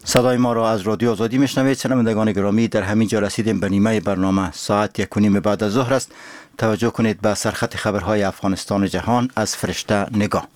صدای ما را از رادیو آزادی میشنوید. شنوندگان گرامی، در همین جا رسیدیم به نیمه برنامه. ساعت 1:30 بعد از ظهر است. توجه کنید به سرخط خبرهای افغانستان و جهان از فرشته نگاه.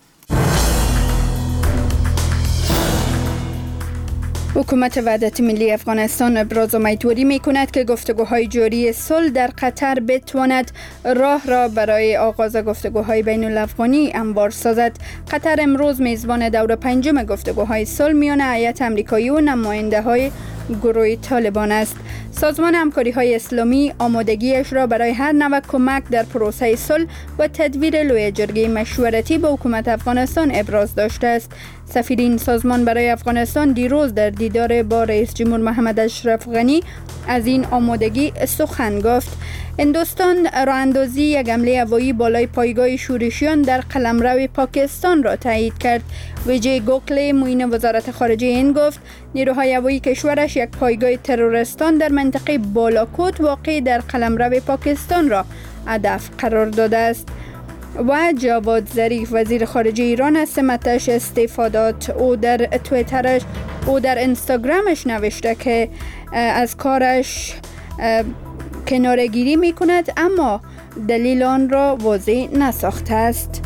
حکومت وحدت ملی افغانستان ابراز امیدواری می کند که گفتگوهای جاری صلح در قطر بتواند راه را برای آغاز گفتگوهای بین الافغانی هموار سازد. قطر امروز میزبان دور پنجم گفتگوهای صلح میان هیئت آمریکایی و نماینده های گروه طالبان است. سازمان همکاری های اسلامی آمادگیش را برای هر نوع کمک در پروسه صلح و تدبیر لوی جرگه مشورتی به حکومت افغانستان ابراز داشته است. سفیر این سازمان برای افغانستان دیروز در دیدار با رئیس جمهور محمد اشرف غنی از این آمادگی سخن گفت. هندوستان راه‌اندازی یک حمله هوایی بالای پایگاه شورشیان در قلمرو پاکستان را تایید کرد. ویجی گوکله معین وزارت خارجه هند گفت نیروهای هوایی کشورش یک پایگاه تروریستان در منطقه بالاکوت واقع در قلمرو پاکستان را هدف قرار داده است. و جواد ظریف وزیر خارجه ایران از سمتش استعفا داد. او در اینستاگرامش نوشته که از کارش کناره‌گیری می کند، اما دلیل آن را واضح نساخته است.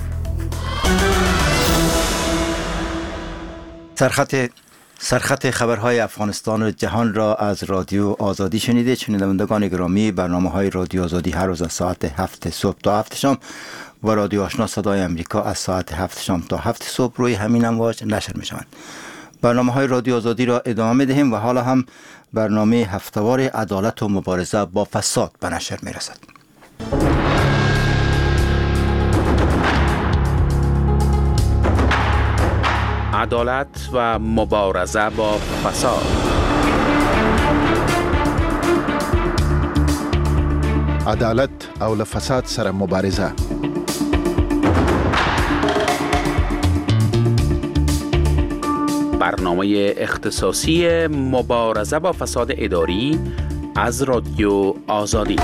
سرخط خبرهای افغانستان و جهان را از رادیو آزادی شنیده. شنوندگان گرامی، برنامه‌های رادیو آزادی هر روز از ساعت 7 صبح تا 7 شام و رادیو آشنا صدای امریکا از ساعت 7 شام تا 7 صبح روی همین امواج نشر می‌شوند. برنامه‌های رادیو آزادی را ادامه می‌دهیم و حالا هم برنامه هفته‌وار عدالت و مبارزه با فساد به نشر می‌رسد. عدالت و مبارزه با فساد. عدالت او له فساد سره مبارزه. برنامه اختصاصی مبارزه با فساد اداری از رادیو آزادی.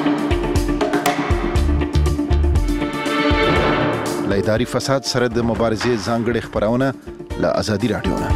له اداري فساد سره د مبارزې ځانګړي خبرونه له آزادي رادیو نه.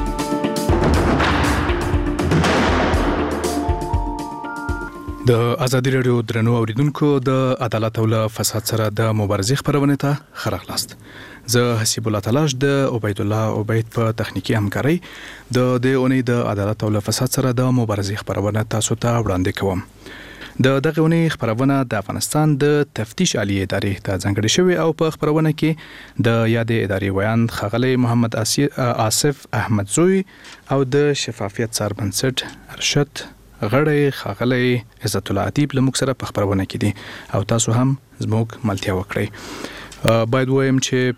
د آزادي رادیو درنو اوریدونکو، د عدالت او له فساد سره د مبارزې خبرونه ته خراغلاست. زه حسیب الله تلاش د عبید الله عبید په تخنیکی همکاري د اونۍ د عدالت او له فساد سره د مبارزې خبرونه تاسو ته وړاندې کوم. د دغه اونۍ خبرونه د افغانستان د تفتیش عالی ادارې ته ځانګړې شوې او په خبرونه کې د یادې ادارې ویاند ښاغلی محمد آصف احمدزوی او د شفافیت سربنسټ ارشد غړی ښاغلی عزت الله ادیب له موږ سره په خبرونه کې دي او تاسو هم زموږ ملتیا وکړئ. باید وایم چې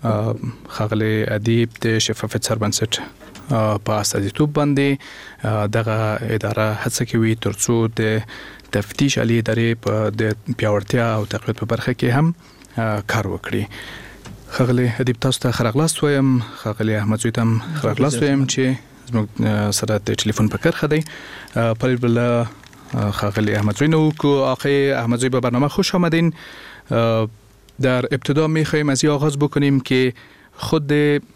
ښاغلی ادیب د شفافیت سربنسټ په استازیتوب باندې دغه اداره هڅه کوي ترڅو د تفتیش عالی ادارې په د پیاوړتیا او تقویت په برخه کې هم کار وکړي. ښاغلی ادیب تاسو ته ښه راغلاست وایم. ښاغلی احمدزوی ته هم ښه راغلاست وایم چې زموږ سره د ټلیفون په کرخه دی. پلیل بله ښاغلی احمدزوی نو کو آقای احمدزوی به برنامه خوش آمدین. در ابتدا می‌خوایم از این آغاز بکنیم که خود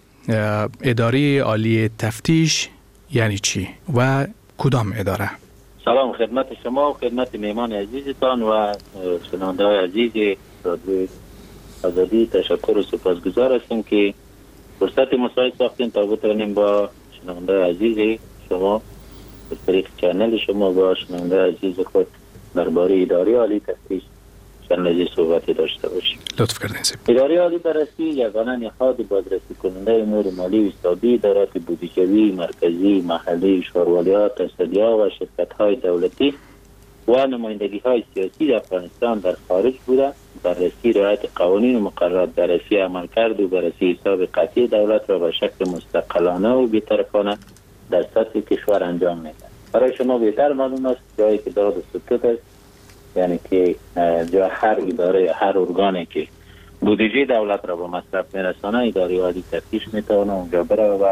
اداره عالی تفتیش یعنی چی و کدام اداره؟ سلام خدمت شما و خدمت میهمان عزیزتان و شنونده‌های عزیز رادیو آزادی. تشکر و سپاسگزار هستیم که فرصت مساعد ساختین تا بتوانیم با شنونده عزیز شما از طریق چنل شما با شنونده عزیز خود درباره اداره عالی تفتیش چند صحبتی داشته باشیم. لطف کردین. اداره عالی بررسی یگانه نهاد بازرسی کننده امور مالی و حسابی ادارات بودجوی مرکزی، محلی، شورولیات، تصدیات و شرکت‌های دولتی و نمایندگی‌های سیاسی در افغانستان در خارج بوده بررسی رعایت قوانین و مقررات، بررسی عملکرد و بررسی حساب قطعی دولت را به شکل مستقلانه و بی‌طرفانه در سطح کشور انجام می‌دهد. برای شما بهتر معلوم است جایی که داد سکوت است، یعنی که جا هر اداره هر ارگانی که بودجه دولت را به مصرف میرسانه اداره عالی تفتیش میتونه اونجا بره و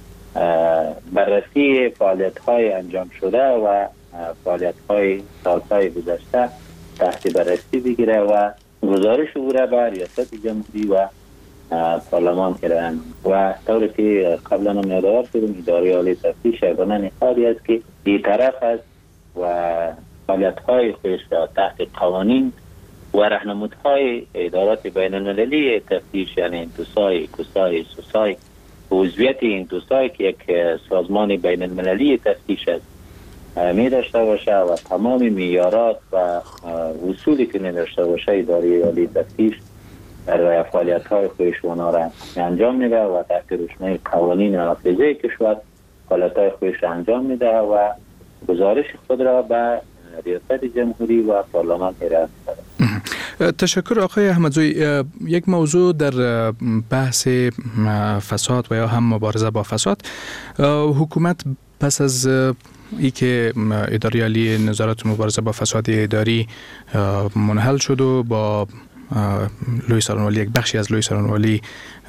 بررسی فعالیت‌های انجام شده و فعالیت‌های سال‌های گذشته تحت بررسی بگیره و گزارش او را به ریاست جمهوری و پارلمان کردن و طوری که قبلا هم یادآور شدیم اداره عالی تفتیش یگانه نهادی است که بی‌طرف است و فعالیت‌های خودش را تحت قوانین و راهنمودهای ادارات بین المللی تفتیش، یعنی انتوسای، کوسای، سوسای، عضویت انتوسای که یک سازمان بین المللی تفتیش است می داشته باشه و تمام معیارات و اصولی که می داشته باشه اداره عالی تفتیش در فعالیت‌های خودش اونا را انجام میده و تحت روشنای قوانین نافذه کشور فعالیت‌های خودش انجام میده و گزارش خود را به ریاست جمهوری و پارلمان ارائه می‌کنه. تشکر آقای احمدزوی. یک موضوع در بحث فساد و یا هم مبارزه با فساد، حکومت پس از ای که اداره عالی نظارت مبارزه با فساد اداری منحل شد و با لوی سالن‌والی، یک بخشی از لوی سالن‌والی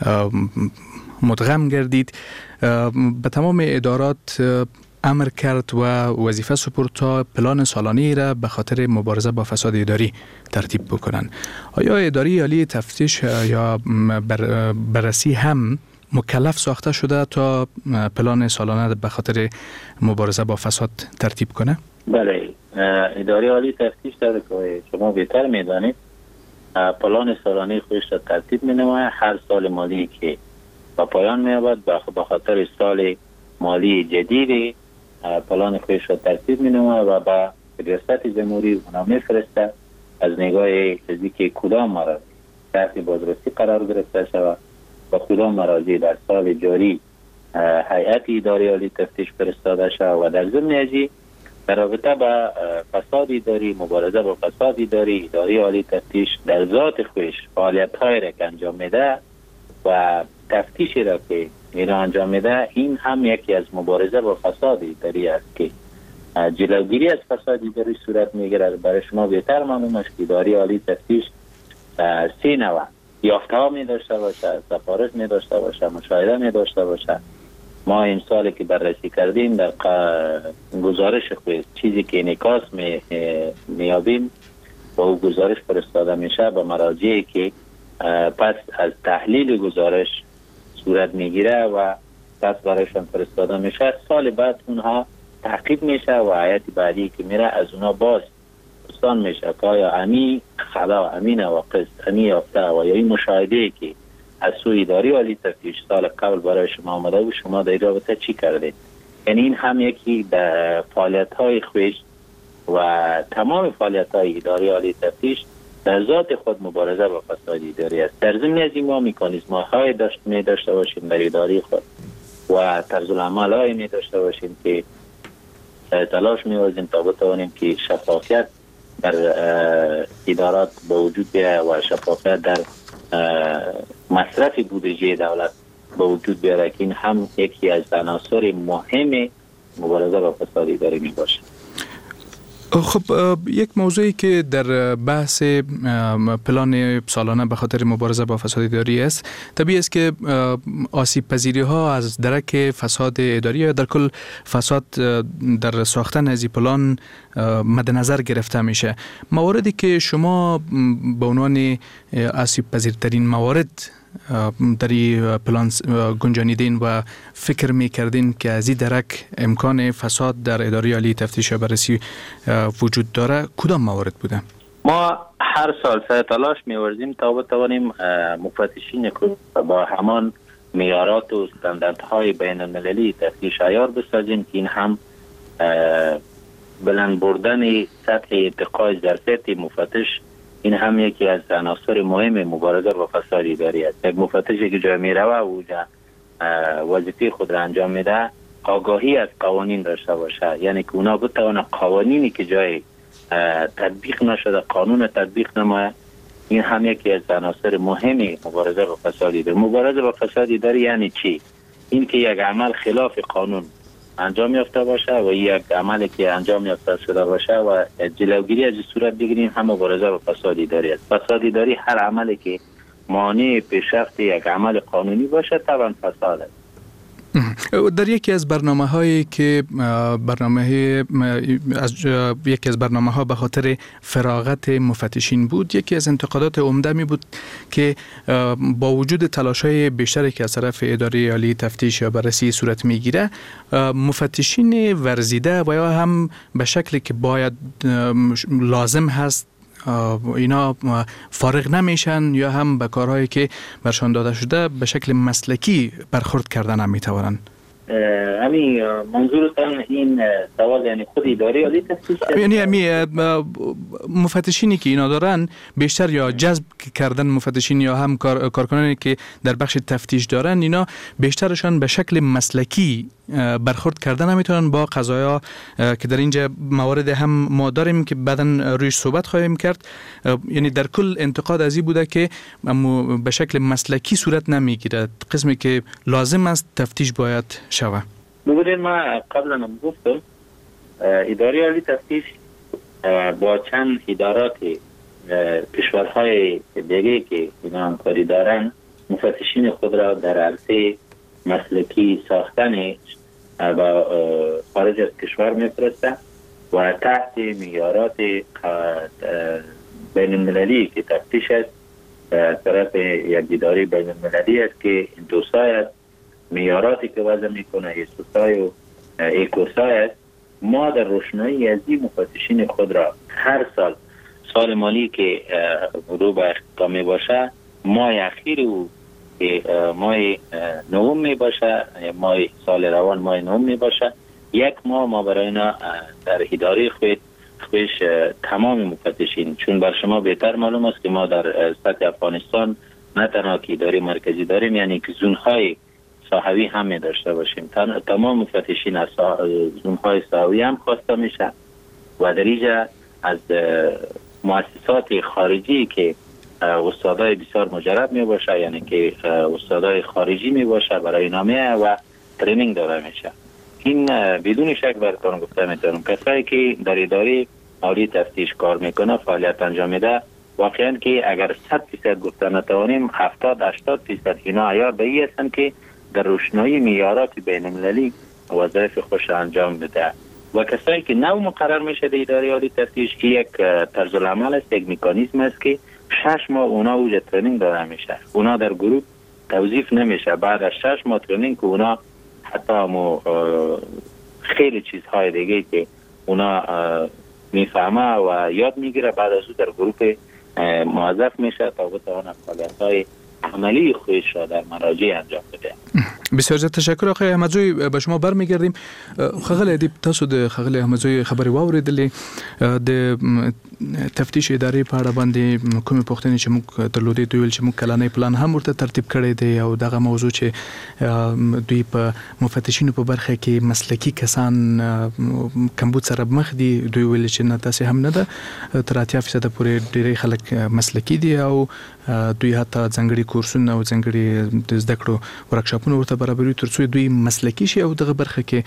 مدغم گردید، به تمام ادارات امر کرد و وظیفه سپرد تا پلان سالانه را به خاطر مبارزه با فساد اداری ترتیب بکنن. آیا اداره عالی تفتیش یا بررسی هم مکلف ساخته شده تا پلان سالانه به خاطر مبارزه با فساد ترتیب کنه؟ بله، اداره عالی تفتیش در که شما بهتر میدانید پلان سالانه خودش را ترتیب می‌نماید. هر سال مالی که به پایان می‌یابد به خاطر سال مالی جدیدی پلان خودش را ترتیب می‌نماید و به ریاست جمهوری اونا می‌فرسته از نگاه چیزی که کدام مراجع تحت بازرسی قرار گرفته شود و کدام مراجع در سال جاری هیئت اداره عالی تفتیش فرستاده شود و در ضمن ازی در رابطه با فساد اداری، مبارزه با فساد اداری، اداره عالی تفتیش در ذات خودش فعالیت‌های را که انجام میده و تفتیشی را که اینا انجام میده، این هم یکی از مبارزه با فساد اداری است که جلوگیری از فساد اداری صورت میگیره. برای شما بهتر معلوم است که اداره عالی تفتیش 3 نوع یافته‌ها می داشته باشه، سفارش می داشته باشه، مشاهده می داشته باشه. ما این سالی که بررسی کردیم در گزارش خود چیزی که انعکاس میابیم با او گزارش فرستاده میشه به مراجعی که پس از تحلیل گزارش صورت میگیره و پس برایشان فرستاده میشه. سال بعد اونها تعقیب میشه و هیئت بعدی که میره از اونها باز پرسان میشه که آیا امی خلا، امی نواقص، امی یافته و یا این مشاهده که از سوی اداره عالی تفتیش سال قبل برای شما آمده و شما در رابطه چی کردید. یعنی این هم یکی در فعالیت‌های خویش و تمام فعالیت‌های اداره عالی تفتیش در ذات خود مبارزه با فساد اداری است. در ضمن از این ما میکانیزم‌های داشته باشیم در اداره خود و طرز العمل‌های می داشته باشیم که تلاش می‌ورزیم تا بتوانیم که شفافیت در ادارات به وجود بیاید و شفافیت در مصرف بودجه دولت به وجود بیاره که این هم یکی از عناصر مهم مبارزه با فساد اداری می باشه. خب یک موضوعی که در بحث پلان سالانه به خاطر مبارزه با فساد اداری است، طبیعی است که آسیب پذیری ها از درک فساد اداری یا در کل فساد در ساختن از این پلان مد نظر گرفته میشه. مواردی که شما به عنوان آسیب پذیرترین موارد در این پلان گنجانیدین و فکر میکردین که از این درک امکان فساد در اداره عالی تفتیش و بررسی وجود داره، کدام موارد بوده؟ ما هر سال سعی تلاش می‌ورزیم تا بتوانیم مفتشین با همان معیارات و استانداردهای بین المللی تفتیش عیار بسازیم که این هم بلند بردن سطح ارتقای ظرفیت مفتش، این هم یکی از عناصر مهم مبارزه با فساد اداری است. یک مفتشی که جای میروه و وظیفه خود را انجام میده آگاهی از قوانین داشته باشه، یعنی که اونا بتوانه قوانینی که جای تطبیق نشده قانون تطبیق نماید. این هم یکی از عناصر مهم مبارزه با فساد اداری. مبارزه با فساد اداری یعنی چی؟ این که یک عمل خلاف قانون انجام یافته باشه و یک عملی که انجام یافته شده باشه و جلوگیری از صورت بگیریم هم مبارزه با فساد اداری است. فساد اداری هر عملی که مانع پیشرفت یک عمل قانونی باشه طبعا فساد است. در یکی از برنامه‌هایی که یکی از برنامه‌ها به خاطر فراغت مفتشین بود، یکی از انتقادات عمده می بود که با وجود تلاش‌های بیشتری که از طرف اداره عالی تفتیش یا بررسی صورت می‌گیره، مفتشین ورزیده و یا هم به شکلی که باید لازم هست اینا فارغ نمیشن یا هم به کارهایی که برشان داده شده به شکل مسلکی برخورد کردن نمیتوانن. همین منظورتان این سوال یعنی خود اداره عالی تفتیش، یعنی مفتشینی که اینا دارن بیشتر یا جذب کردن مفتشین یا هم کارکنانی که در بخش تفتیش دارن، اینا بیشترشان به شکل مسلکی برخورد کردن نمیتونن با قضایا که در اینجا موارد هم ما داریم که بعداً رویش صحبت خواهیم کرد. یعنی در کل انتقاد از این بوده که به شکل مسلکی صورت نمیگیره، قسمی که لازم است تفتیش باید شوه. ببینید ما قبلا هم گفتم اداره عالی تفتیش با چند ادارات کشورهای دیگه که اینا همکاری دارن مفتشین خود را در عرصه مسلکی ساختن و خارج از کشور میفرسته و تحت معیارات بین المللی که تفتیش است طرف یک اداره بین المللی است که این دوسای است، معیاراتی که وضع میکنه ایسوسای و ایکوسای است. ما در روشنایی از این مفتشین خود را هر سال مالی که رو به اختتام باشه، ماه اخیر او که ماه نوم می باشه، ماه سال روان ماه نوم می باشه، یک ماه ما برای اینا در اداره خویش تمام مفتشین، چون بر شما بهتر معلوم است که ما در سطح افغانستان نه تنها که اداره مرکزی داریم، یعنی که زونهای ساحوی هم می داشته باشیم. تمام مفتشین از زونهای ساحوی هم خواسته میشه و در اینجا از مؤسسات خارجی که استادای بسیار مجرب می باشه، یعنی که استادای خارجی می باشه، برای نامه و ترینینگ داده میشه. این بدون شک براتون گفته میتونم کسایی که در اداره عالی تفتیش کار میکنه، فعالیت انجام میده، واقعا که اگر 100% گفته نتوانیم 70-80% اینا عیار به این هستن که در روشنایی معیارات بین المللی وظایف خوش انجام بده. و کسایی که نو مقرر میشه در اداره عالی تفتیش که یک طرز العمل است، یک مکانیزم است که 6 ماه اونا اوج ترینینگ داده میشه، اونا در گروه توظیف نمیشه. بعد از 6 ماه ترینینگ که اونا حتی خیلی چیزهای دیگه که اونا میفهمه و یاد میگیره، بعد از او در گروه موظف میشه تا بتونه فعالیت‌های عملی خودش را در مراجع انجام بده. بسیار زیاد تشکر آقای احمدزوی. به شما برمیگردیم. خغل ادیب تاسو د خغل احمدزوی خبري واوریدلې د تفتیش ادارې په اړه باندې کومې پوښتنې چې موږ درلودې، دوی ویل چې موږ کلانې پلان هم ورته ترتیب کړی دی او دغه موضوع چې دوی په مفتشینو په برخه کې مسلکی کسان کمبود سره مخ دي، دوی ویل چې نه تاسې هم نه ده، تر 80% پورې ډېری خلک مسلکی دي او دوی حتی ځانګړي کورسونه او ځانګړي د زده کړو ورکشاپونه ورته برابروي ترڅو دوی مسلکی شي او دغه برخه کې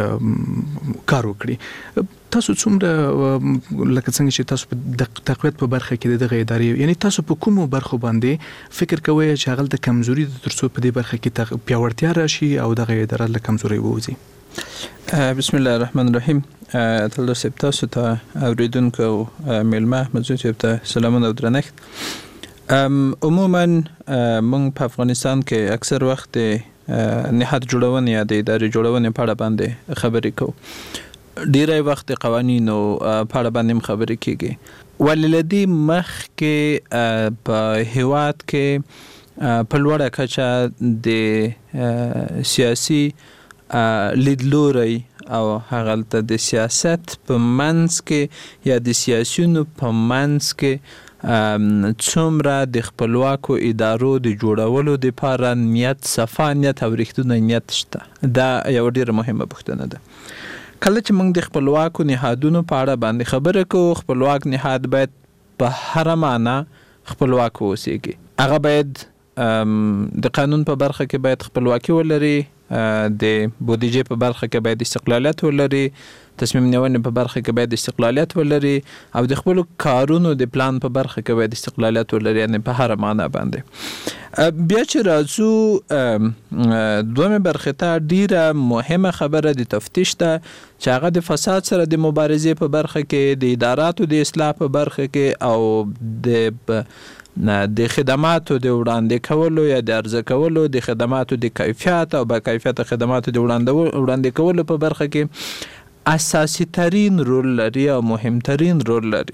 کار وکړي. تاسو څومره لکه څنګه چې تاسو په تقویت په برخه کې دغه ادارې، یعنی تاسو په کومو برخو باندې فکر کوئ چې هغه د کمزوري ترڅو په دې برخه کې پیاوړتیا راشي او دغه اداره له کمزوري ووځي؟ بسم الله الرحمن الرحیم. تل تاسو ته اوریدونکو او میلمه احمدزوی ته سلامونه او درنښت. عموما موږ په افغانستان کې اکثر وخت نهاد جوړونې یا د ادارې جوړونې په اړه باندې خبرې کوو. ډیری وخت قوانینو په اړه باندې خبرې کیږي، ولې لدی مخ کې په هیواد کې په لوړه کچه د سیاسي لیدلوري او هغه د سیاست په منځ کې یا د سیاسيونو په منځ کې څومره د خپلواکو ادارو د جوړولو د لپاره نیت، صفا نیت او رښتینی نیت شته. دا یو ډیره مهمه پوښتنه ده. کله چې موږ د خپلواکو نهادونو په اړه باندې خبره کوو، خپلواک نهاد باید په هر معنا خپلواک اوسېږي. هغه باید د قانون په برخه کې باید خپلواکي ولري، د بودیجې په برخه کې باید استقلالیت ولري، تصمیم نیونې په برخه کې باید استقلالیت ولري، او د خپل کارونو د پلان په برخه کې باید استقلالیت ولري، یعنی په هر معنا باندې. بیا چې راځو دومره برخه ته ډیره مهمه خبره د تفتیش ته، چې هغه د فساد سره د مبارزې په برخه کې، د اداراتو د اصلاح په برخه کې، او د خدماتو د وړاندې کولو یا د عرضه کولو، د خدماتو د کیفیت او با کیفیت خدماتو د وړاندې کولو په برخه کې اساسی ترین رول لري او مهمترین رول لري.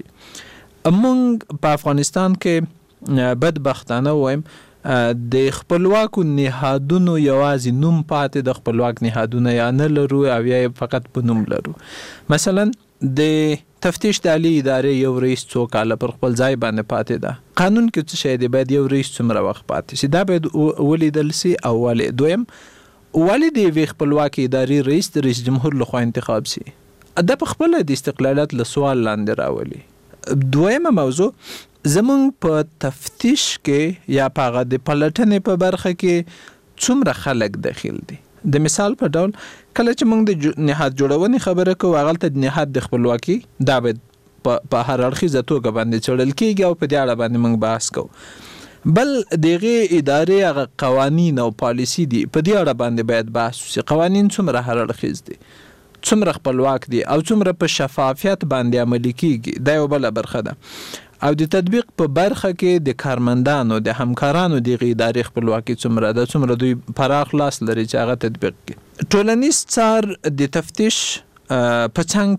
موږ په افغانستان کې بدبختانه وایم د خپلواکو نهادونو یوازې نوم پاتې د خپلواک نهادونه یا نه لرو او یا فقط په نوم لرو. مثلا د تفتیش د عالی ادارې یو رئیس څو کاله پر خپل ځای باندې پاتې ده. قانون کې څه شی دی؟ باید یو رئیس څومره وخت پاتې شي، دا باید ولیدل شي. اولی دویم، ولې د یوې خپلواکې ادارې رئیس د رئیس جمهور لخوا انتخاب شي؟ دا په خپله د استقلالیت له سوال لاندې راولي. دویمه موضوع، زمونږ په تفتیش کې یا په هغه د پلټنې په برخه کې څومره خلک داخل دي؟ د مثال په ډول کله چې موږ د نهاد جوړونې خبره کوو، هغلته د نهاد د خپلواکي دا باید په هر اړخیزه توګه باندې څېړل کېږي او په دې اړه باندې موږ بحث کوو. بل دغه ادارې هغه قوانین او پالیسی دي، په دې اړه باندې باید بحث وشي. قوانین څومره هر اړخیز دي، څومره خپلواک دي، او څومره په شفافیت باندې عملي کېږي، دا یو بله برخه ده. او د تطبیق په برخه کې د کارمندانو د همکارانو د ادارې خپلواکي څومره ده، څومره دوی پراخ لاس لري چې هغه تطبیق کړي. ټولنیز څار د تفتیش په څنګ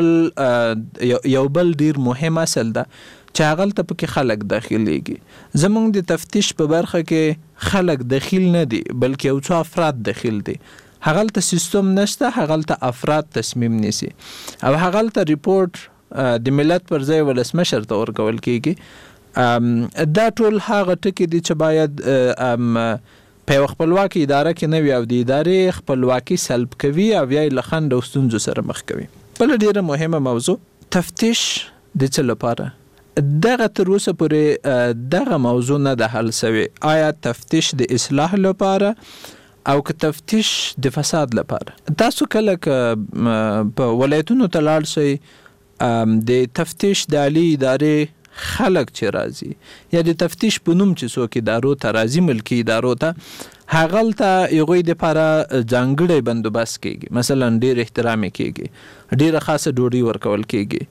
کې یو بل ډیر مهم اصل ده چې هغلته پکې خلک داخليږي. زمونږ د تفتیش په برخه کې خلک داخل نه دي، بلکې یو څو افراد داخل دي. هغلته سیستم نشته، هغلته افراد تصمیم نیسي، او هغلته ریپورت د ملت پر ځای ولسمشر ته ورکول کېږي. دا ټول هغه ټکي دي چې باید په یو خپلواکي اداره کې نه وي او د ادارې خپلواکي سلب کوي او یا یې له خنډ او ستونزو سره مخ کوي. بله ډیره مهمه موضوع، تفتیش د څه لپاره؟ دغه تر اوسه پورې دغه موضوع نه ده حل سوی. آیا تفتیش د اصلاح لپاره او که تفتیش د فساد لپاره؟ تاسو کله که په ولایتونو ته لاړ شئ، د تفتیش د عالی ادارې خلک چې راځي یا د تفتیش په نوم چې څوک ادارو ته راځي، ملکي ادارو ته، هغلته هغوی دپاره ځانګړی بندوبست کېږي. مثلا ډېر احترام کېږي، ډېره خاصه ډوډۍ ورکول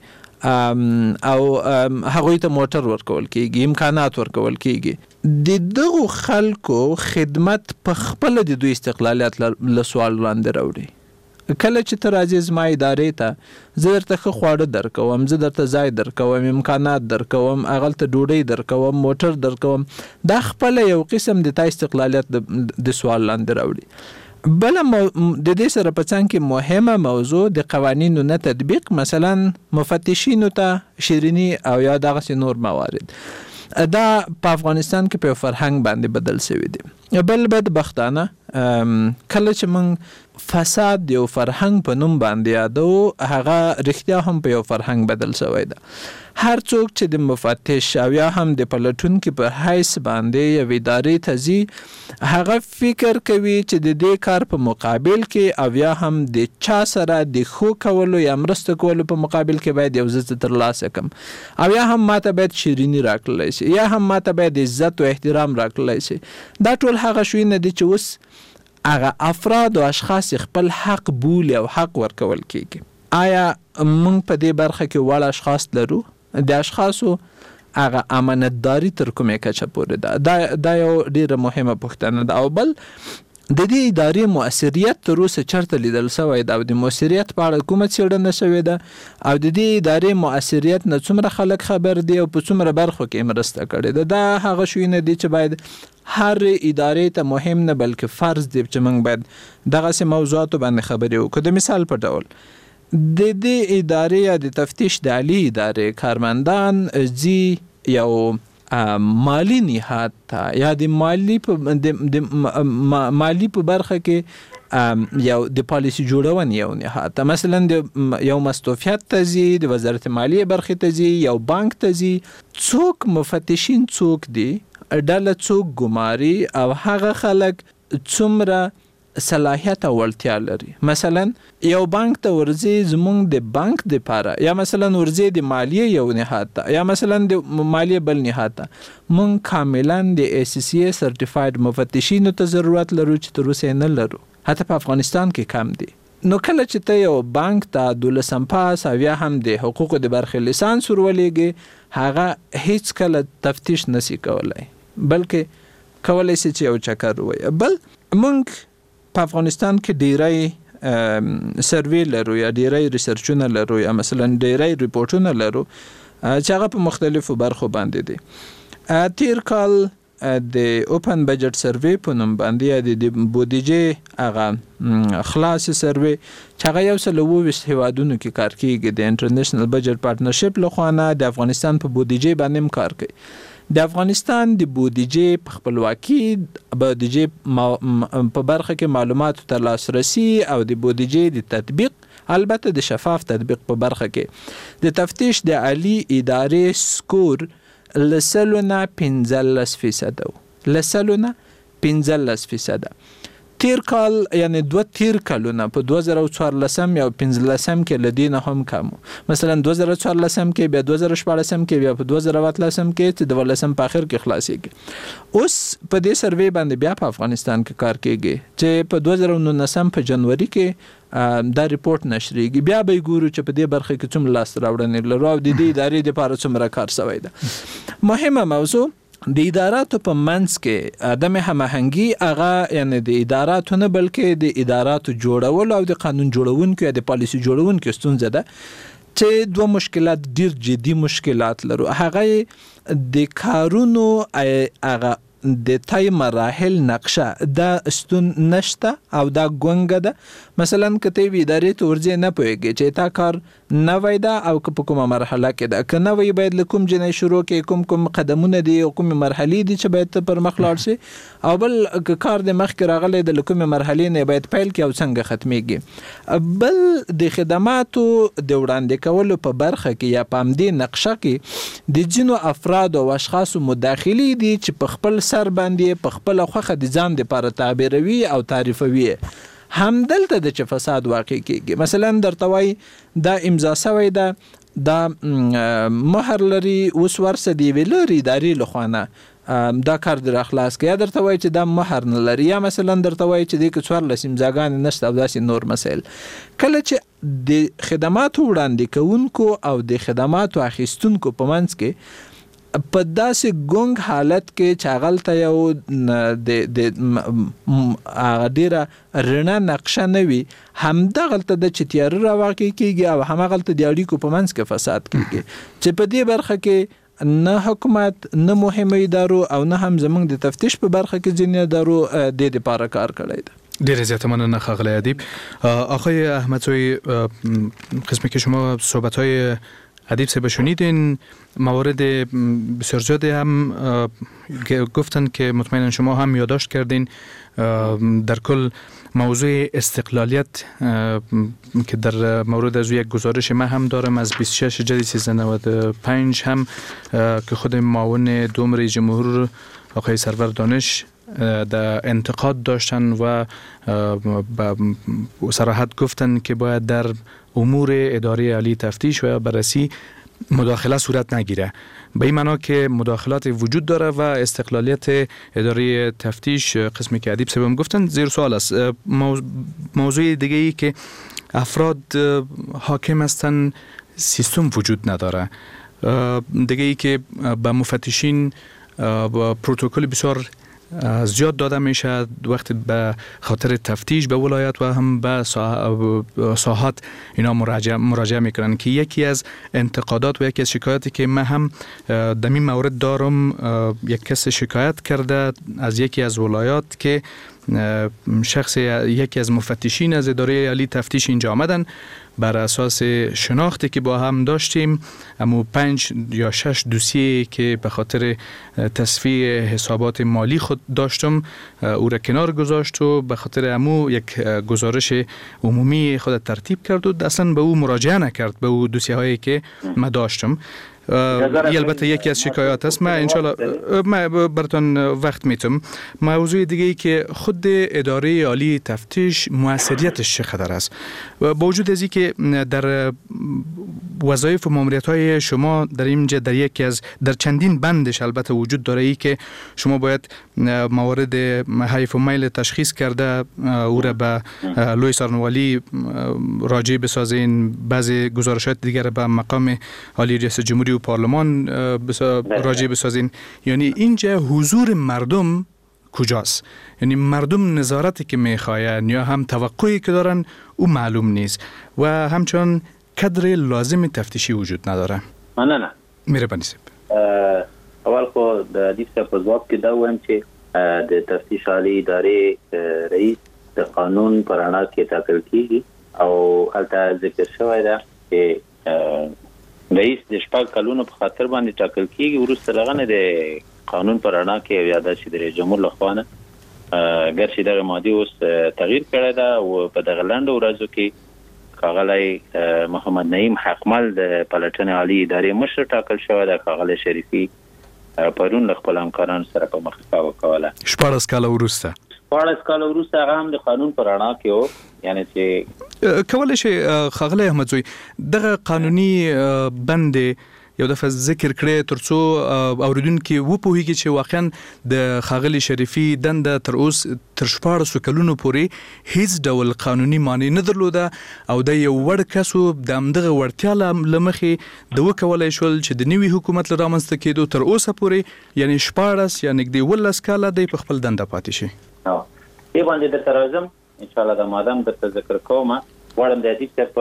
کېږي، او هغوی ته موټر ورکول کېږي، امکانات ورکول کېږي. د دغو خلکو خدمت په خپله د دوی استقلالیت له سوال لاندې راوړي. کله چې ته راځې زما ادارې ته، زه درته ښه خواړه درکوم، زه درته ځای درکوم، امکانات درکوم، هغلته ډوډۍ درکوم، موټر درکوم، دا خپله یو قسم د تا استقلالیت د سوال لاندې راوړي. بله د دې سره په څنګ کې مهمه موضوع د قوانینو نه تطبیق، مثلا مفتشینو ته شیرینی او یا دغسې نور موارد. دا په افغانستان کې په فرهنګ باندې بدل شوی دی. بل بدبختانه کله چې موږ فساد یو فرهنګ په نوم باندې یادو، هغه رښتیا هم په یو فرهنګ بدل شوی ده. هر څوک چې د مفتش او یا هم د پلټونکي په حیث باندې یو ادارې ته ځي، هغه فکر کوي چې د دې کار په مقابل کې او یا هم د چا سره د ښو کولو یا مرسته کولو په مقابل کې باید یو څه ترلاسه کړم، او یا هم ماته باید شیریني راکړلی شي، یا هم ماته باید عزت او احترام راکړلی شي. دا ټول هغه شوونه دي چې اوس هغه افراد او اشخاص خپل حق بولي او حق ورکول کېږي. آیا موږ په دې برخه کې وړ اشخاص لرو؟ د اشخاصو هغه امانتداري تر کومې کچه پورې ده؟ دا یو ډیره مهمه پوښتنه ده. او بل د دې ادارې مؤثریت تر اوسه چېرته لیدل شوی ده او د مؤثریت په اړه کومه څېړنه شوې ده او د دې ادارې مؤثریت نه څومره خلک خبر دي او په څومره برخو کې مرسته کړې ده؟ دا هغه شوونه دي چې باید هر ادارې ته مهم نه بلکې فرض دی چې موږ باید دغسې موضوعاتو باندې خبرې وکړو. د مثال په ډول د دې ادارې یا د تفتیش د عالی ادارې کارمندان ځي یو مالی نهاد ته یا د مالی په برخه کې یو د پالیسی جوړونې یو نهاد ته، مثلا د یو مستوفیت ته ځي، د وزارت مالیې برخې ته ځي، یو بانک ته ځي. څوک مفتشین څوک دي، ډله څوک ګماري، او هغه خلک څومره صلاحیت او وړتیا لري. مثلا یو بانک ته ورځي زمونږ د بانک د پاره، یا مثلا ورځي د مالیه یو نهاد ته، یا مثلا د مالیه بل نهاد ته، مونږ کاملا د ACCA سرټیفاید مفتشینو ته ضرورت لرو چې تر اوسه نه لرو، حتی په افغانستان کې کم دي. نو کله چې ته یو بانک ته 12 پاس او یا هم د حقوقو د برخې لیسانس ورولېږي، هغه هیڅ کله تفتیش نسی کولای، بلکې کولای شي چې یو چکر وای. بل مونږ په افغانستان کې ډیری سروې لرو یا ډیری ریسرچونه لرو یا مثلا ډیری ریپورټونه لرو چې هغه په مختلفو برخو باندې دي. تیر کال د اوپن بجټ سروې په نوم باندې د بودیجې هغه خلاص سروې چې هغه 120 هیوادونو کې کار کوي د انټرنیشنل بجټ پارټنرشپ لخوا نه د افغانستان په بودیجې باندې کار کوي. د افغانستان د بودیجې په خپلواکي بودیجې په برخه کې معلومات ته لاسرسي او د بودیجې د تطبیق، البته د شفاف تطبیق په برخه کې د تفتیش د عالی ادارې سکور لسلونه 15%. تیر کال یعنی 2 تیر کالونه په 2014 یا 15 کې لدینه هم کم، مثلا 2014 کې بیا 2014 کې بیا په 2018 کې چې د ولسم په اخر کې خلاصيږي. اوس په دې سروې باندې بیا په افغانستان کې کار کیږي چې په 2019 په جنوري کې دا ریپورت نشریږي. بیا به ګورو چې په دې برخه کې څومره لاس راوړنې لرو او د دې ادارې لپاره څومره کار شوی دی. مهمه موضوع د اداراتو په منځ کې عدم هماهنګي، هغه یعنی د اداراتو نه بلکې د اداراتو جوړول او د قانون جوړونکو یا د پالیسي جوړونکو ستونزه ده چې دوه مشکلات ډیر جدي مشکلات لرو. هغه د کارونو هغه د تای مراحل نقشه دا ستون نشته او دا ګونګه ده. مثلا کته وی ادارې ته ورځي نه پويږي چې تا کار نه وای دا او په کومه مرحله کې ده، کنه وی باید لکم جنې شروع کې کوم قدمونه دي او کوم مرحلې دي چې باید پر مخ لاړ شي، او بل کار د مخ کې راغلي د کوم مرحلې نه باید پیل کې او څنګه ختميږي. بل د خدماتو د وړاندې کولو په برخه کې یا په امدې نقشه کې د جنو افراد او اشخاص مداخلي دي چې په خپل سر باندې په خپل خوخه د ځان لپاره تعبیروي او تعریفوي. همدلته د چې فساد واقع کیږي. مثلا درته وای دا امضا شوی دا مهر لري، اوس ورسه دی ویلري ادارې لخوانه دا کار در اخلاص کې، یا درته وای چې دا مهر نه لري، یا مثلا درته وای چې د کڅوار لسیم ځاګان نشته او داسې نور مسائل. کله چې د خدماتو وړاندې کوونکو او د خدماتو اخیستونکو په منځ کې په داسې ګونګ حالت کې چې هغلته یو د ډیره رڼا نقشه نه وي، همدغلته د چې تیاره راواقع کیږي او همغلته د اړیکو په منځ کې فساد کیږي چې په دې برخه کې نه حکومت نه مهمه ادارو او نه هم زمونږ د تفتیش په برخه کې ځینې ادارو د لپاره کار کړی دی. ډیر زیات مننه خاغلی ادیب. آقای احمدزوی، قسمی که شما صحبت‌های ادیب صاحب شنیدین، موارد بسیار زیادی هم گفتن که مطمئنا شما هم یادداشت کردین. در کل موضوع استقلالیت که در مورد از یک گزارش ما هم دارم از 26 جدی 1395 هم که خود معاون دوم رئیس جمهور آقای سرور دانش در انتقاد داشتن و صراحت گفتن که باید در امور اداره عالی تفتیش و بررسی مداخله صورت نگیره. به این معنا که مداخلات وجود داره و استقلالیت اداره تفتیش، قسمی که ادیب صاحب گفتن، زیر سوال است. موضوع دیگه ای که افراد حاکم هستن، سیستم وجود نداره. دیگه ای که به مفتشین پروتکل بسیار زیاد داده میشه وقتی به خاطر تفتیش به ولایت و هم به ساحات اینا مراجعه میکنن، که یکی از انتقادات و یکی از شکایاتی که من هم در این مورد دارم، یک کس شکایت کرده از یکی از ولایات که شخص یکی از مفتشین از اداره عالی تفتیش اینجا آمدن، بر اساس شناختی که با هم داشتیم اما 5 یا 6 دوسیه که به خاطر تصفیه حسابات مالی خود داشتم او را کنار گذاشت و به خاطر امو یک گزارش عمومی خود ترتیب کرد و اصلا به او مراجعه نکرد، به او دوسیه هایی که ما داشتم. البته یکی از شکایات است. من انشالله من براتون وقت میتم. موضوع دیگه ای که خود اداره عالی تفتیش موثریتش چقدر است با وجود از اینکه در وظایف و ماموریت‌های شما در اینجا در چندین بندش البته وجود داره ای که شما باید موارد حیف و میل تشخیص کرده او را به لوی سارنوالی راجع بسازین، بعضی گزارشات دیگر به مقام عالی رئیس جمهوری و پارلمان راجع بسازین. یعنی اینجا حضور مردم کجاست؟ یعنی مردم نظارتی که میخواین یا هم توقعی که دارن او معلوم نیست و همچنان کادر لازم تفتیشی وجود نداره. نه میره بنیسب اول خو د دې په ځواب کې دا وایم چې د تفتیش عالی ادارې رئیس د قانون پر اړه کې ټاکل کیږي او البته ذکر شوی دی چې رئیس د شپږ کلونو په خاطر باندې ټاکل کیږي. وروسته لغنه د قانون پر اړه کې یاد شي د رئیس جمهور لخوا ګرځي دغه ماده اوس تغییر کړی دا او په دغه لاندې ورځو کې کاغلی محمد نعیم حقمل د پلټنې عالی ادارې مشر ټاکل شوی دی. کاغلی شریفي پرون خپل همکارانو سره په مخه وکوله. 14 کال وروسته هغه هم د قانون پر اړه کې و. یعنی چې کولای شي خاغلی احمدزوی دغه قانوني بند یو دفعه ذکر کړی ترڅو اوریدونکو وپوهیږي چې واقعا د خاغلی شریفي دنده تر اوس تر 14 کلونو پورې هیڅ ډول قانوني معنی نه درلوده او د یو وړ کسو د همدغه وړتیا لمخې د وکولای شول چې د نوي حکومت لپاره منځته کېدو تر اوسه پورې یعنی 14 یعنی د 12 کاله د خپل دنده پاتې شي. ای باندې د ترازم ان شاء الله د مادام د ذکر کوم وړم د دې په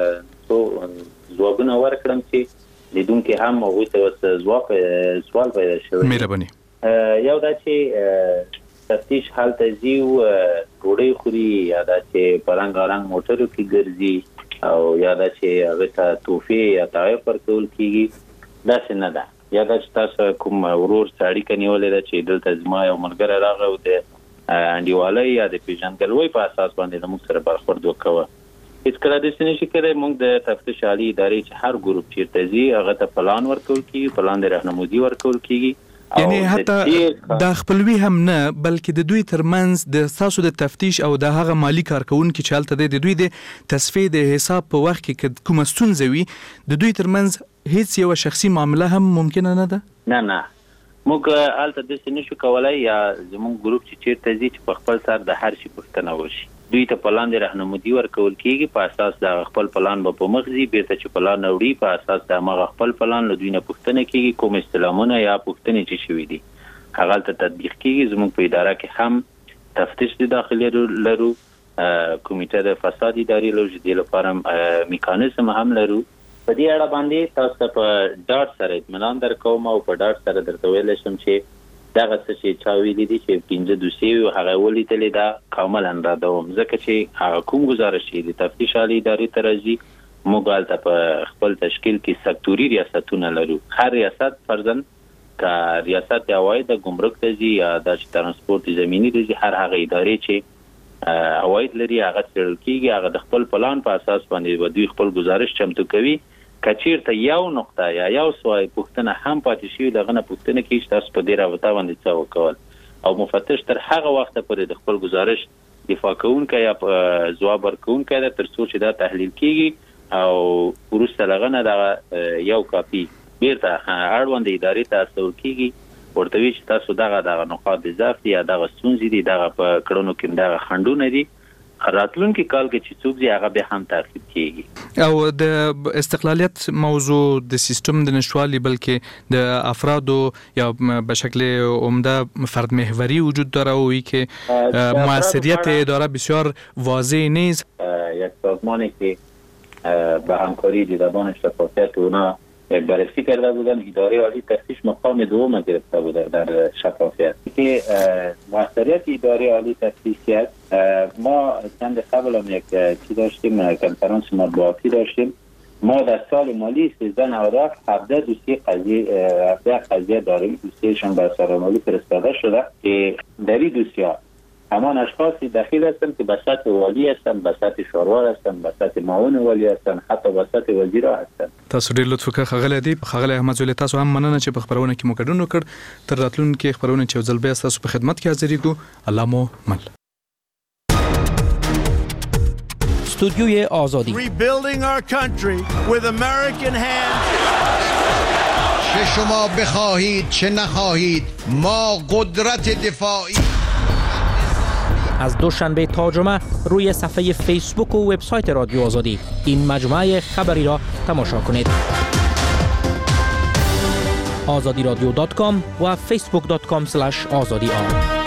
ځوابونه ورکړم چې لیدونکو هم هغه ته سوال پیدا شوی. مهرباني یو دا چې تفتیش حال تزیو ډوډۍ خوري یا دا چې پرنګارنګ موټرو کې ګرځي او یا دا چې هغه ته توفی یا تحفه ورکول کیږي دا څنګه ده یا دا چې تاسو کوم ورور ساړی کنيولې دا چې دلته زما یو ملګری راغی او د انډیوالۍ یا د پیژندګلوي په اساس باندې موږ سره برخورد وکړ. هیڅ کله د سنشي کړي موږ د تفتیش عالی ادارې چې هر ګروپ چیرته زی هغه ته پلان ورکول کیږي، پلان د راهنمودي ورکول کیږي. یعنی حتی د خپلوي هم نه بلکې د دوی ترمنځ د تاسو د تفتیش او د هغه مالی کارکونکو چې حالت د دوی د تصفیه د حساب په وخت کې کوم ستونزه وي د دوی ترمنځ هیڅ یو شخصي معامله هم ممکن نه ده. نه موږ الته د سنشو کولای یا زموږ ګروپ چې چیرته زی چې په خپل سر د هر شي پوښتنه وشي دوی ته پلان د راهنمودي ورکول کیږي په اساس د خپل پلان په مخزي بیرته چې پلان وړي په اساس د مغه خپل پلان له دوی نه پوښتنه کیږي کوم استلامونه یا پوښتنې چې شوي دي هغه ته تطبیق کیږي. زموږ په اداره کې هم تفتیش د داخلي لرو کمیټه د فساد ادارې لوجې د لپاره میکانیزم هم لرو. په دې اړه باندې تاسو په ډاټ سره اطمینان درکوم او په ډاټ سره درته ویل شم چې دغه څه چې چا ویلي دي چې 15 دوسیې او هغه ولیدلې دا کاملا را دوم ځکه چې هغه کوم گزارش دي تفتیش عالی ادارې ترځي موږ البته په خپل تشکیل کې سکتوري ریاستونه لرو. هر ریاست فرضاً کا ریاست عواید ګمرک ته زی یا د ترانسپورت زمینی دي هر هغه ادارې چې عواید لري هغه تل کېږي هغه د خپل پلان په اساس باندې ودی خپل گزارش چمتو کوي. کچیرته یو نقطه یا یو سوال پوښتنه هم پاتې شي دغه نه پوښتنه کې چې تاسو په دې راوته باندې څه وکول او مفتش تر هغه وخت پورې د خپل گزارش دفاع کوونکی یا ځواب ورکوونکی د تر څو چې دا تحلیل کیږي او ورسته لغنه د یو کاپی بیرته اړوند ادارې ته ارسول کیږي ورته وی چې تاسو دغه نقاط ضعف یا دغه ستونزې دي دغه په کړنو کې دغه خنډونه دي راتلونکي کال کې چې څوک زی هغه به هم تعقیب کیږي. او د استقلالیت موضوع د سیستم د نشوالي بلکې د افرادو یا به شکل عمده فرد محوری وجود داره و که موثریت اداره بسیار واضح نیست. یک سازمانی که به همکاری دیدبان شفافیت اونا بررسی کرده بودن اداره عالی تفتیش مقام دوم گرفته بوده در شفافیت که موثریت اداره عالی تفتیش ما چند قبل هم یک چی داشتیم کنفرانس مطبوعاتی داشتیم ما در سال مالی 1397 17 دوسیه قضیه داریم دوسیهشان به سازمان مالی فرستاده شده که در این دوسیه همان اشخاصی دخیل هستند که به سطح والی هستند، به سطح شاروار هستند، به سطح معاون والی هستند، حتی به سطح وزیر هستند. تاسو ډیر لطف وکړ خغل ادیب خغل احمد زویل، تاسو هم مننه چې په خبرونه کې مو ګډون وکړ. تر راتلونکي خبرونه چې ځل بیا تاسو په خدمت کې حاضر یو. الله مو مل. استودیوی آزادی. Rebuilding our country with American hands. چه شما بخواهید چه نخواهید ما قدرت دفاعی. از دوشنبه تا جمعه روی صفحه فیسبوک و وبسایت رادیو آزادی این مجموعه خبری را تماشا کنید. azadiradyo.com و facebook.com/azadi.